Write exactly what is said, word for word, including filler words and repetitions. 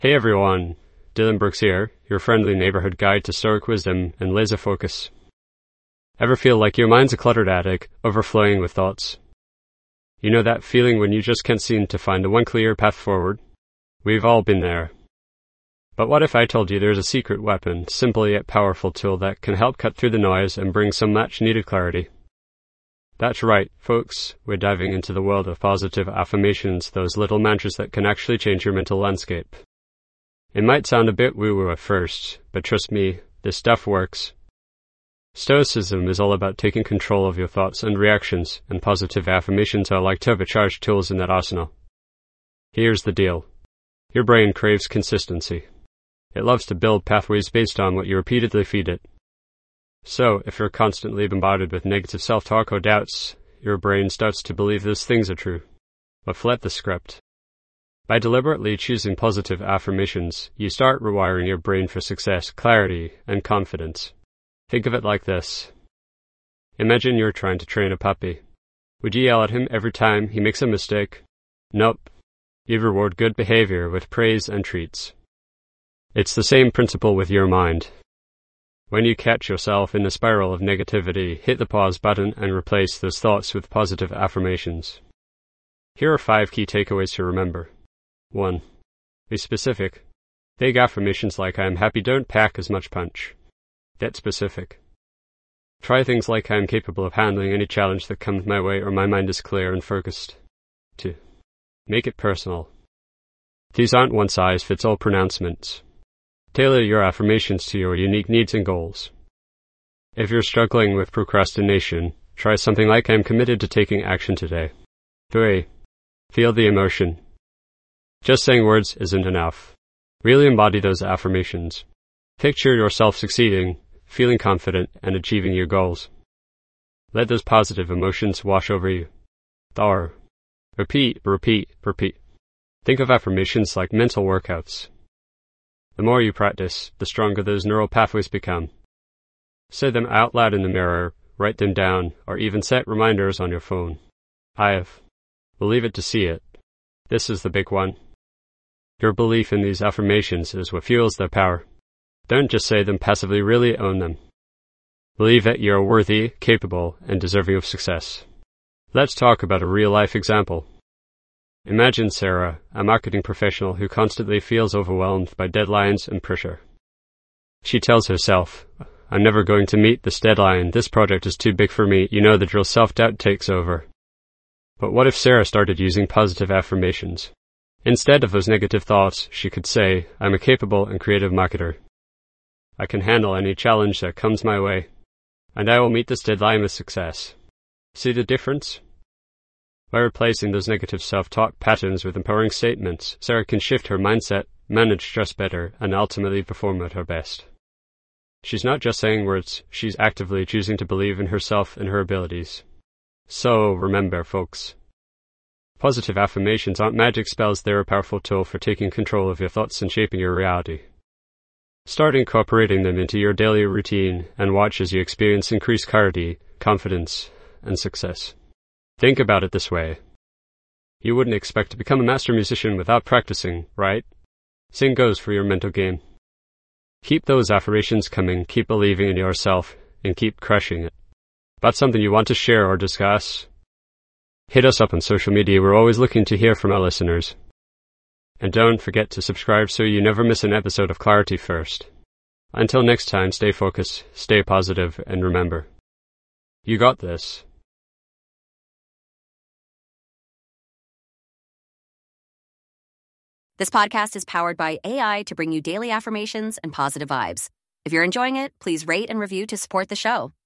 Hey everyone, Dylan Brooks here, your friendly neighborhood guide to stoic wisdom and laser focus. Ever feel like your mind's a cluttered attic, overflowing with thoughts? You know that feeling when you just can't seem to find the one clear path forward? We've all been there. But what if I told you there's a secret weapon, simple yet powerful tool that can help cut through the noise and bring some much-needed clarity? That's right, folks, we're diving into the world of positive affirmations, those little mantras that can actually change your mental landscape. It might sound a bit woo-woo at first, but trust me, this stuff works. Stoicism is all about taking control of your thoughts and reactions, and positive affirmations are like turbocharged tools in that arsenal. Here's the deal. Your brain craves consistency. It loves to build pathways based on what you repeatedly feed it. So, if you're constantly bombarded with negative self-talk or doubts, your brain starts to believe those things are true. But flip the script. By deliberately choosing positive affirmations, you start rewiring your brain for success, clarity, and confidence. Think of it like this. Imagine you're trying to train a puppy. Would you yell at him every time he makes a mistake? Nope. You'd reward good behavior with praise and treats. It's the same principle with your mind. When you catch yourself in a spiral of negativity, hit the pause button and replace those thoughts with positive affirmations. Here are five key takeaways to remember. one. Be specific. Vague affirmations like I am happy don't pack as much punch. Get specific. Try things like I am capable of handling any challenge that comes my way or my mind is clear and focused. two. Make it personal. These aren't one-size-fits-all pronouncements. Tailor your affirmations to your unique needs and goals. If you're struggling with procrastination, try something like I am committed to taking action today. three. Feel the emotion. Just saying words isn't enough. Really embody those affirmations. Picture yourself succeeding, feeling confident, and achieving your goals. Let those positive emotions wash over you. Thor. Repeat, repeat, repeat. Think of affirmations like mental workouts. The more you practice, the stronger those neural pathways become. Say them out loud in the mirror, write them down, or even set reminders on your phone. I have. Believe it to see it. This is the big one. Your belief in these affirmations is what fuels their power. Don't just say them passively, really own them. Believe that you're worthy, capable, and deserving of success. Let's talk about a real-life example. Imagine Sarah, a marketing professional who constantly feels overwhelmed by deadlines and pressure. She tells herself, I'm never going to meet this deadline, this project is too big for me, you know the drill, self-doubt takes over. But what if Sarah started using positive affirmations? Instead of those negative thoughts, she could say, I'm a capable and creative marketer. I can handle any challenge that comes my way, and I will meet this deadline with success. See the difference? By replacing those negative self-talk patterns with empowering statements, Sarah can shift her mindset, manage stress better, and ultimately perform at her best. She's not just saying words, she's actively choosing to believe in herself and her abilities. So, remember, folks. Positive affirmations aren't magic spells, they're a powerful tool for taking control of your thoughts and shaping your reality. Start incorporating them into your daily routine and watch as you experience increased clarity, confidence, and success. Think about it this way. You wouldn't expect to become a master musician without practicing, right? Same goes for your mental game. Keep those affirmations coming, keep believing in yourself, and keep crushing it. About something you want to share or discuss? Hit us up on social media, we're always looking to hear from our listeners. And don't forget to subscribe so you never miss an episode of Clarity First. Until next time, stay focused, stay positive, and remember, you got this. This podcast is powered by A I to bring you daily affirmations and positive vibes. If you're enjoying it, please rate and review to support the show.